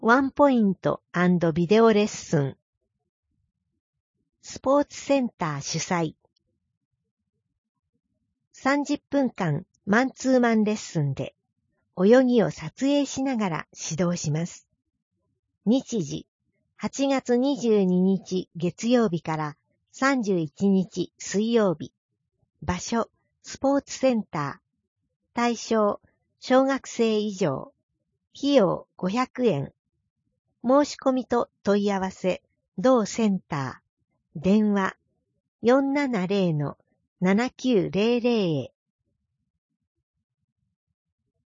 ワンポイント&ビデオレッスン。スポーツセンター主催。30分間マンツーマンレッスンで泳ぎを撮影しながら指導します。日時、8月22日月曜日から31日水曜日。場所、スポーツセンター。対象、小学生以上。費用500円。申し込みと問い合わせ、同センター。電話、470-7900へ。